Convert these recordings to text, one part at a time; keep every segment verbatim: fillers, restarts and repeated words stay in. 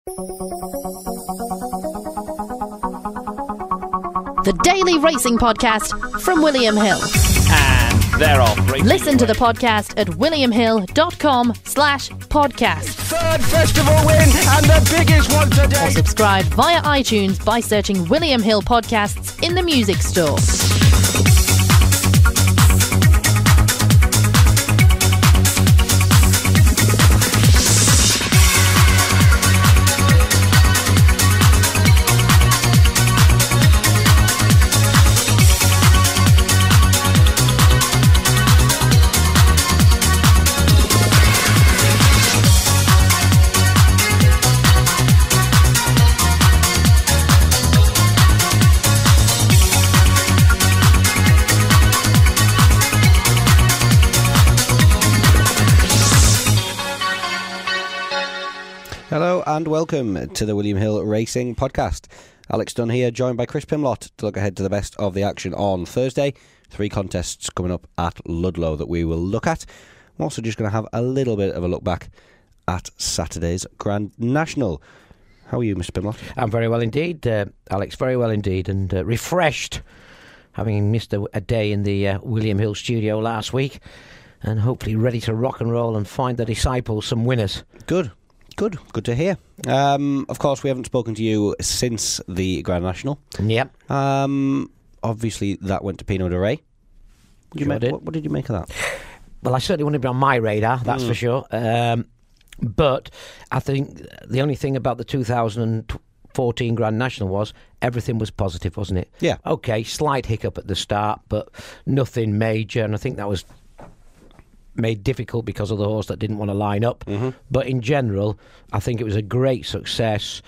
The Daily Racing Podcast from William Hill. And they're off. Listen to the podcast at williamhill.com slash podcast. Third festival win and the biggest one today. Or subscribe via iTunes by searching William Hill Podcasts in the music store. Hello and welcome to the William Hill Racing Podcast. Alex Dunn here, joined by Chris Pimlott to look ahead to the best of the action on Thursday. Three contests coming up at Ludlow that we will look at. I'm also just going to have a little bit of a look back at Saturday's Grand National. How are you, Mister Pimlott? I'm very well indeed, uh, Alex, very well indeed, and uh, refreshed, having missed a, a day in the uh, William Hill studio last week, and hopefully ready to rock and roll and find the disciples some winners. Good. Good, good to hear. Um, of course, we haven't spoken to you since the Grand National. Yep. Um, obviously, that went to Pinot de Ray. What did, you Sure make, did. What, what did you make of that? Well, I certainly want to be on my radar, that's Mm. for sure. Um, but I think the only thing about the two thousand fourteen Grand National was everything was positive, wasn't it? Yeah. Okay, slight hiccup at the start, but nothing major, and I think that was made difficult because of the horse that didn't want to line up. Mm-hmm. But in general, I think it was a great success.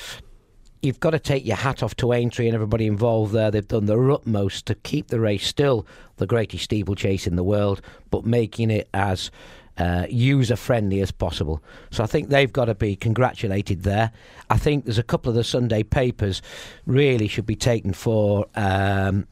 You've got to take your hat off to Aintree and everybody involved there. They've done their utmost to keep the race still the greatest steeplechase in the world, but making it as uh, user-friendly as possible. So I think they've got to be congratulated there. I think there's a couple of the Sunday papers really should be taken for Um,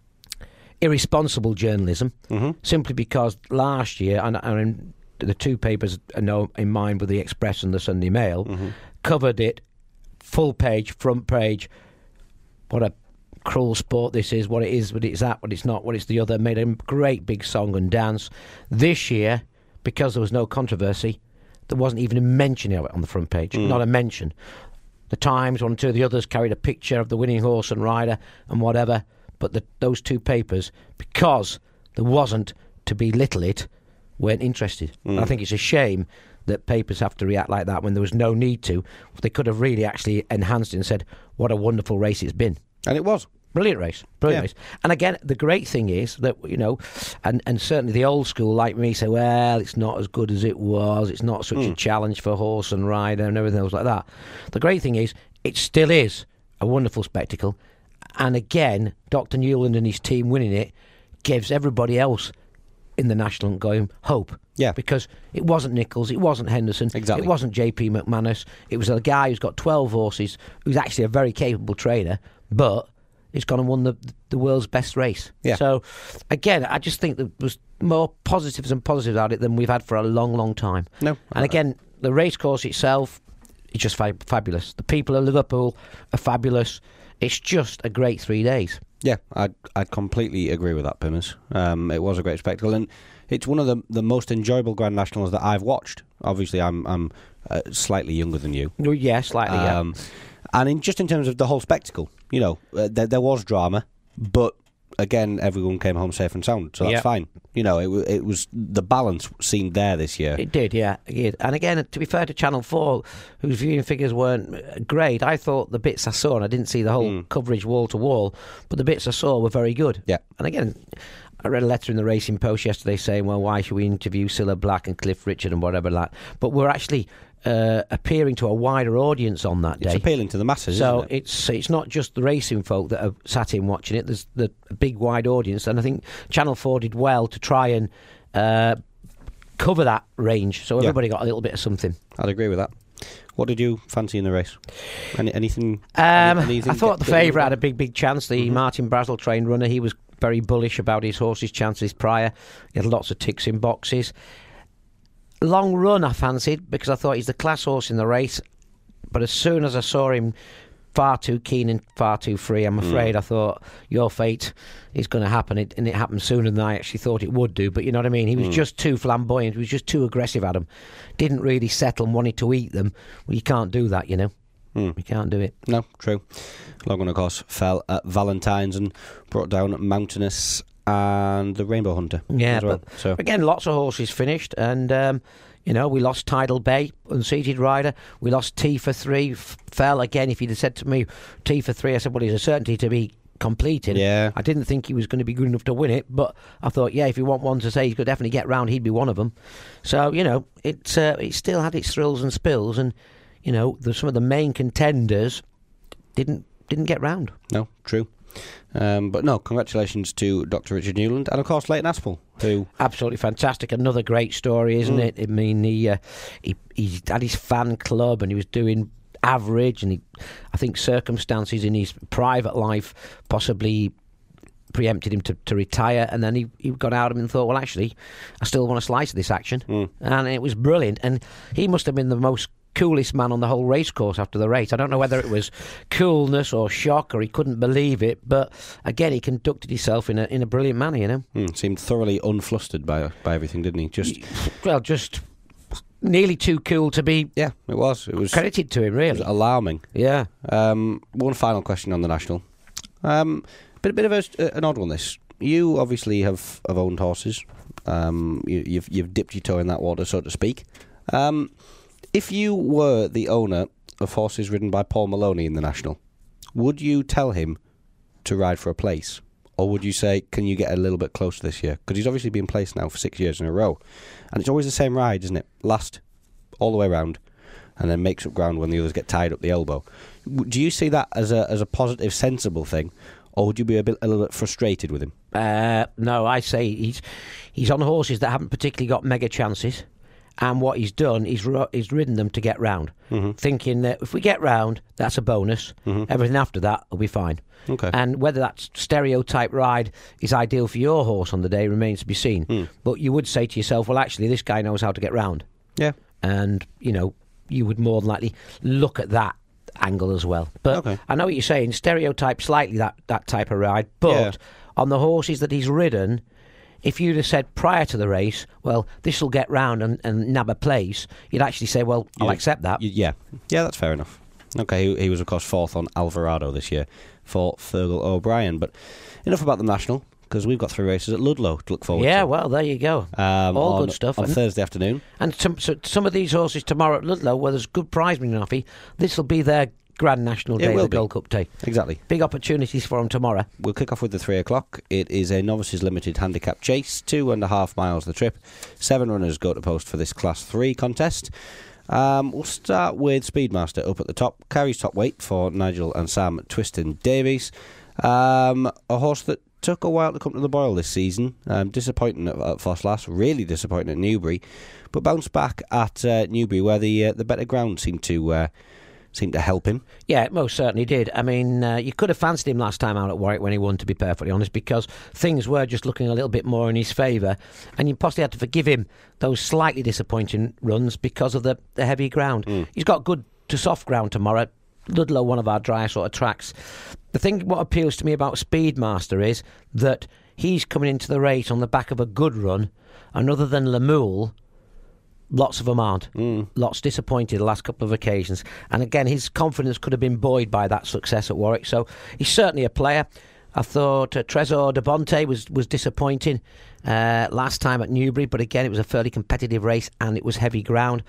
irresponsible journalism, Mm-hmm. simply because last year, and, and the two papers I know in mind were the Express and the Sunday Mail, Mm-hmm. covered it full page, front page. What a cruel sport this is, what it is, what it's that, what it's not, what it's the other. Made a great big song and dance. This year, because there was no controversy, there wasn't even a mention of it on the front page. Mm. Not a mention. The Times, one or two of the others carried a picture of the winning horse and rider and whatever. But the, those two papers, because there wasn't to belittle it, weren't interested. Mm. I think it's a shame that papers have to react like that when there was no need to. They could have really actually enhanced it and said, what a wonderful race it's been. And it was. Brilliant race. Brilliant Yeah. race. And again, the great thing is that, you know, and, and certainly the old school like me say, well, it's not as good as it was. It's not such Mm. a challenge for horse and rider and everything else like that. The great thing is, it still is a wonderful spectacle. And again, Doctor Newland and his team winning it gives everybody else in the National going hope. Yeah. Because it wasn't Nichols, it wasn't Henderson, Exactly. it wasn't J P McManus. It was a guy who's got twelve horses, who's actually a very capable trainer, but he's gone and won the the world's best race. Yeah. So, again, I just think there was more positives and positives about it than we've had for a long, long time. No. And again, the racecourse itself is just fa- fabulous. The people of Liverpool are fabulous. It's just a great three days. Yeah, I I completely agree with that, Pimmers. Um, it was a great spectacle, and it's one of the the most enjoyable Grand Nationals that I've watched. Obviously, I'm I'm uh, slightly younger than you, Oh, yeah, slightly, yeah. um, and in just in terms of the whole spectacle, you know, uh, there there was drama, but again, everyone came home safe and sound, so that's Yeah. fine. You know, it w- it was the balance seemed there this year. It did, yeah. It did. And again, to be fair to Channel four, whose viewing figures weren't great, I thought the bits I saw, and I didn't see the whole Mm. coverage wall to wall, but the bits I saw were very good. Yeah. And again, I read a letter in the Racing Post yesterday saying, well, why should we interview Cilla Black and Cliff Richard and whatever like that? But we're actually uh, appearing to a wider audience on that day. It's appealing to the masses, So isn't it? it's it's not just the racing folk that are sat in watching it. There's the big wide audience, and I think Channel four did well to try and uh, cover that range, so Yeah. everybody got a little bit of something. I'd agree with that. What did you fancy in the race? Any, anything? Um, any- anything I thought get- the get you favourite about? had a big, big chance. The Mhm. Martin Brazel trained runner, he was very bullish about his horse's chances prior. He had lots of ticks in boxes. Long Run I fancied because I thought he's the class horse in the race. But as soon as I saw him far too keen and far too free, I'm afraid mm. I thought, your fate is going to happen. It, and it happened sooner than I actually thought it would do. But you know what I mean? He was mm. just too flamboyant. He was just too aggressive at them. Didn't really settle and wanted to eat them. Well, you can't do that, you know. Mm. You can't do it. No, true. Logan, of course, fell at Valentine's and brought down Mountainous and the Rainbow Hunter. Yeah, as well. but so. again, lots of horses finished. And... Um, You know, we lost Tidal Bay, unseated rider. We lost T for three, f- fell again. If you'd have said to me, T for three, I said, well, he's a certainty to be completed. Yeah. I didn't think he was going to be good enough to win it, but I thought, yeah, if you want one to say he could definitely get round, he'd be one of them. So, you know, it, uh, it still had its thrills and spills, and, you know, the, some of the main contenders didn't didn't get round. No, true. Um, but no, congratulations to Doctor Richard Newland and of course Leighton Aspel, who absolutely fantastic. Another great story, isn't mm. it? I mean, he, uh, he he had his fan club and he was doing average, and he, I think circumstances in his private life possibly preempted him to, to retire, and then he, he got out of him and thought, well, actually, I still want a slice of this action, mm. and it was brilliant. And he must have been the most coolest man on the whole race course after the race. I don't know whether it was coolness or shock or he couldn't believe it, but again, he conducted himself in a in a brilliant manner, you know. Mm, seemed thoroughly unflustered by by everything, didn't he? Just well, just nearly too cool to be. Yeah, it was. It was credited to him, really. It was alarming. Yeah. Um, one final question on the National. Um, bit a bit of a, an odd one. This you obviously have, have owned horses. Um, you, you've you've dipped your toe in that water, so to speak. Um. If you were the owner of horses ridden by Paul Maloney in the National, would you tell him to ride for a place? Or would you say, can you get a little bit closer this year? Because he's obviously been placed now for six years in a row. And it's always the same ride, isn't it? Last, all the way round, and then makes up ground when the others get tied up the elbow. Do you see that as a as a positive, sensible thing? Or would you be a, bit, a little bit frustrated with him? Uh, no, I say he's he's on horses that haven't particularly got mega chances. And what he's done, he's, ro- he's ridden them to get round, mm-hmm. thinking that if we get round, that's a bonus. Mm-hmm. Everything after that will be fine. Okay. And whether that stereotype ride is ideal for your horse on the day remains to be seen. Mm. But you would say to yourself, well, actually, this guy knows how to get round. Yeah. And, you know, you would more than likely look at that angle as well. But okay. I know what you're saying, stereotype slightly that, that type of ride. But yeah. on the horses that he's ridden, if you'd have said prior to the race, well, this will get round and, and nab a place, you'd actually say, well, I'll yeah. accept that. Yeah, yeah, that's fair enough. Okay, he, he was, of course, fourth on Alvarado this year for Fergal O'Brien. But enough about the National, because we've got three races at Ludlow to look forward yeah, to. Yeah, well, there you go. Um, All on, good stuff. On and, Thursday afternoon. And some, so some of these horses tomorrow at Ludlow, where there's good prize money, Nuffy, this will be their Grand National Day, the Gold Cup Day. Exactly. Big opportunities for them tomorrow. We'll kick off with the three o'clock. It is a novices limited handicap chase, two and a half miles the trip. Seven runners go to post for this Class three contest. Um, we'll start with Speedmaster up at the top. Carries top weight for Nigel and Sam Twiston Davies. Um, a horse that took a while to come to the boil this season. Um, disappointing at, at Fosslas, really disappointing at Newbury, but bounced back at uh, Newbury where the uh, the better ground seemed to uh, seemed to help him. Yeah, it most certainly did. I mean, uh, you could have fancied him last time out at Warwick when he won, to be perfectly honest, because things were just looking a little bit more in his favour, and you possibly had to forgive him those slightly disappointing runs because of the, the heavy ground. Mm. He's got good to soft ground tomorrow. Ludlow, one of our drier sort of tracks. The thing, what appeals to me about Speedmaster is that he's coming into the race on the back of a good run, and other than Lemuel, lots of them aren't. Mm. Lots disappointed the last couple of occasions. And again, his confidence could have been buoyed by that success at Warwick. So he's certainly a player. I thought uh, Tresor de Bonte was, was disappointing uh, last time at Newbury, but again, it was a fairly competitive race and it was heavy ground.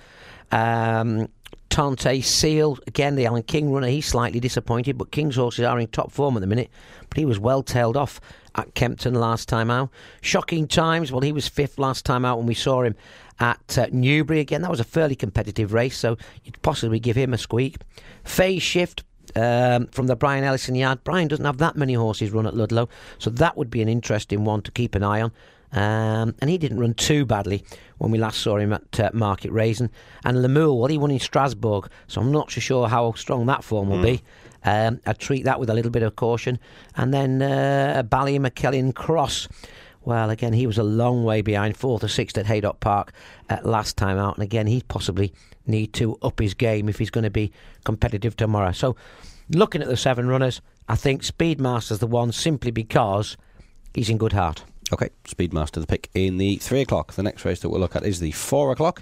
Um, Tante Seal, again, the Alan King runner, he's slightly disappointed, but King's horses are in top form at the minute. But he was well tailed off at Kempton last time out. Shocking Times, well, he was fifth last time out when we saw him at uh, Newbury. Again, that was a fairly competitive race, so you'd possibly give him a squeak. Phase Shift um, from the Brian Ellison yard. Brian doesn't have that many horses run at Ludlow, so that would be an interesting one to keep an eye on. Um, and he didn't run too badly when we last saw him at uh, Market Raisin. And Lemuel, well, he won in Strasbourg, so I'm not so sure how strong that form will mm. be. Um, I'd treat that with a little bit of caution. And then uh, Bally McKellen Cross. Well, again, he was a long way behind, fourth or sixth at Haydock Park uh, last time out. And again, he possibly need to up his game if he's going to be competitive tomorrow. So, looking at the seven runners, I think Speedmaster's the one simply because he's in good heart. Okay, Speedmaster the pick in the three o'clock. The next race that we'll look at is the four o'clock.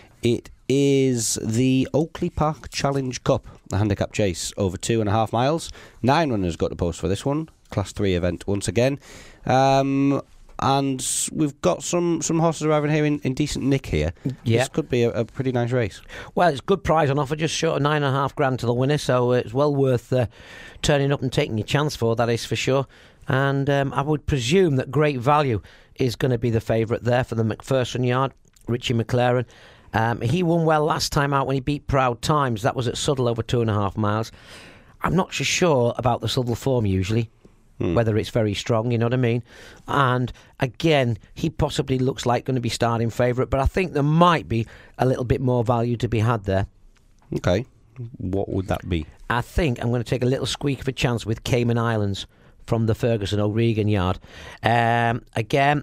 It is the Oakley Park Challenge Cup, the handicap chase over two and a half miles. Nine runners got to post for this one. Class three event once again. Um, and we've got some, some horses arriving here in, in decent nick here. Yeah. This could be a, a pretty nice race. Well, it's good prize on offer, just short of nine and a half grand to the winner, so it's well worth uh, turning up and taking your chance for, that is for sure. And um, I would presume that Great Value is going to be the favourite there for the McPherson yard, Richie McLaren. Um, he won well last time out when he beat Proud Times. That was at Suddle over two and a half miles. I'm not so sure about the Suddle form usually, hmm. whether it's very strong, you know what I mean? And again, he possibly looks like going to be starting favourite, but I think there might be a little bit more value to be had there. Okay. What would that be? I think I'm going to take a little squeak of a chance with Cayman Islands from the Ferguson O'Regan yard. Um, again,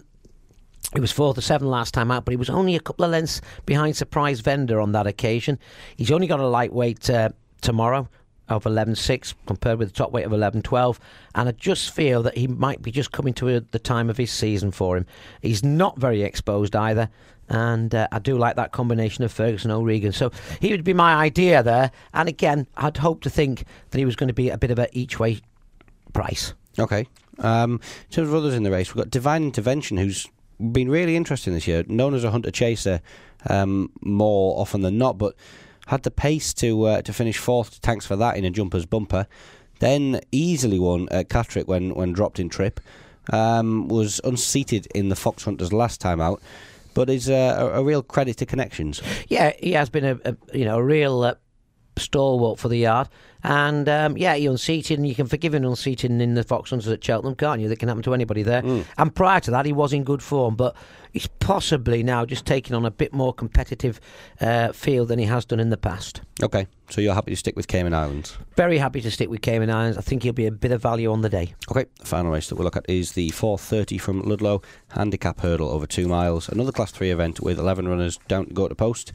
he was four to seven last time out, but he was only a couple of lengths behind Surprise Vendor on that occasion. He's only got a lightweight uh, tomorrow of eleven six compared with the top weight of eleven twelve, and I just feel that he might be just coming to a, the time of his season for him. He's not very exposed either, and uh, I do like that combination of Ferguson O'Regan. So he would be my idea there, and again, I'd hope to think that he was going to be a bit of a each-way price. Okay. Um, in terms of others in the race, we've got Divine Intervention, who's been really interesting this year, known as a hunter chaser um, more often than not, but had the pace to uh, to finish fourth. Thanks for that in a jumper's bumper. Then easily won at Catterick when, when dropped in trip. Um, was unseated in the Fox Hunters last time out, but is uh, a, a real credit to connections. Yeah, he has been a, a you know a real uh, stalwart for the yard. And, um, yeah, he unseated, and you can forgive him unseating in the Fox Hunters at Cheltenham, can't you? That can happen to anybody there. Mm. And prior to that, he was in good form, but he's possibly now just taking on a bit more competitive uh, field than he has done in the past. Okay, so you're happy to stick with Cayman Islands? Very happy to stick with Cayman Islands. I think he'll be a bit of value on the day. Okay, the final race that we'll look at is the four thirty from Ludlow, handicap hurdle over two miles. Another Class three event with eleven runners down to go to post.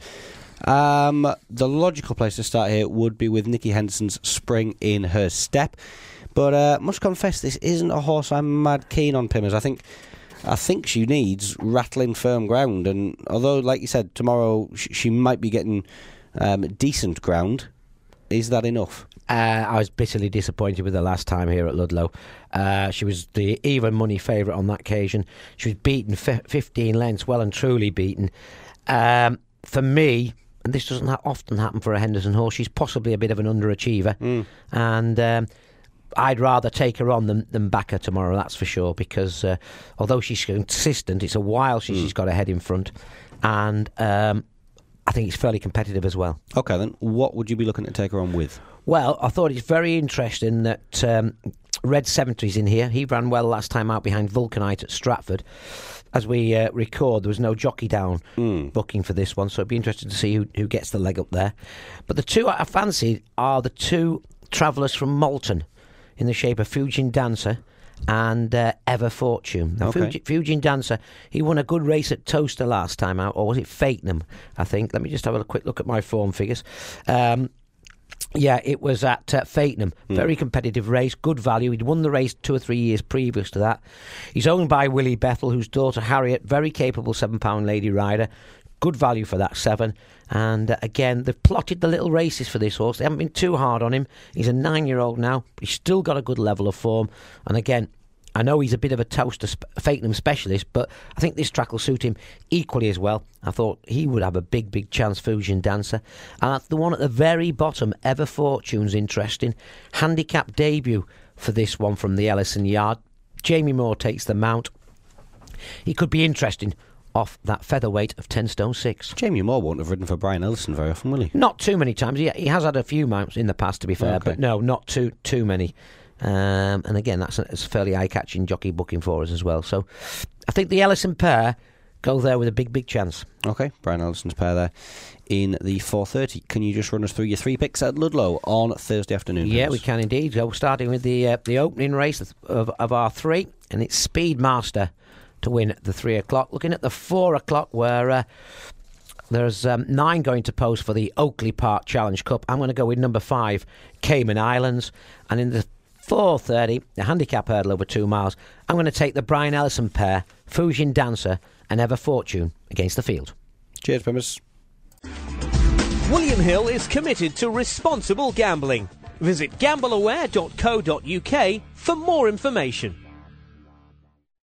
Um, the logical place to start here would be with Nicky Henderson's Spring in Her Step, but uh, must confess this isn't a horse I'm mad keen on, Pimmers. I think I think she needs rattling firm ground, and although, like you said, tomorrow sh- she might be getting um, decent ground, is that enough? Uh, I was bitterly disappointed with her last time here at Ludlow. Uh, she was the even money favourite on that occasion. She was beaten f- fifteen lengths, well and truly beaten. Um, for me, and this doesn't ha- often happen for a Henderson horse, she's possibly a bit of an underachiever. Mm. And um, I'd rather take her on than, than back her tomorrow, that's for sure, because uh, although she's consistent, it's a while since mm. she's got her head in front. And um, I think it's fairly competitive as well. Okay, then what would you be looking to take her on with? Well, I thought it's very interesting that um, Red Cemetery's in here. He ran well last time out behind Vulcanite at Stratford. As we uh, record, there was no jockey down mm. booking for this one, so it'd be interesting to see who, who gets the leg up there. But the two I fancied are the two travellers from Malton in the shape of Fugin Dancer and uh, Ever Fortune. Now, okay. Fugin, Fugin Dancer, he won a good race at Toaster last time out, or was it Fakenham, I think? Let me just have a quick look at my form figures. Um, Yeah, it was at uh, Fakenham. Mm. Very competitive race, good value. He'd won the race two or three years previous to that. He's owned by Willie Bethel, whose daughter Harriet, very capable seven-pound lady rider. Good value for that seven. And uh, again, they've plotted the little races for this horse. They haven't been too hard on him. He's a nine-year-old now. He's still got a good level of form. And again, I know he's a bit of a toaster, sp- Fakenham specialist, but I think this track will suit him equally as well. I thought he would have a big, big chance, Fusion Dancer. And that's the one at the very bottom, Ever Fortune's interesting. Handicap debut for this one from the Ellison Yard. Jamie Moore takes the mount. He could be interesting off that featherweight of ten stone six. Jamie Moore won't have ridden for Brian Ellison very often, will he? Not too many times. He, he has had a few mounts in the past, to be fair, okay. but no, not too too many. Um, and again, that's a, it's a fairly eye-catching jockey booking for us as well. So I think the Ellison pair go there with a big, big chance. Okay, Brian Ellison's pair there in the four thirty. Can you just run us through your three picks at Ludlow on Thursday afternoon? Yeah, please? we can indeed. So starting with the uh, the opening race of, of our three, and it's Speedmaster to win at the three o'clock. Looking at the four o'clock, where uh, There's um, nine going to post for the Oakley Park Challenge Cup. I'm going to go with number five, Cayman Islands. And in the four thirty, the handicap hurdle over two miles, I'm going to take the Brian Ellison pair, Fusion Dancer and Ever Fortune, against the field. Cheers, Pimmers. William Hill is committed to responsible gambling. Visit gambleaware dot co dot uk for more information.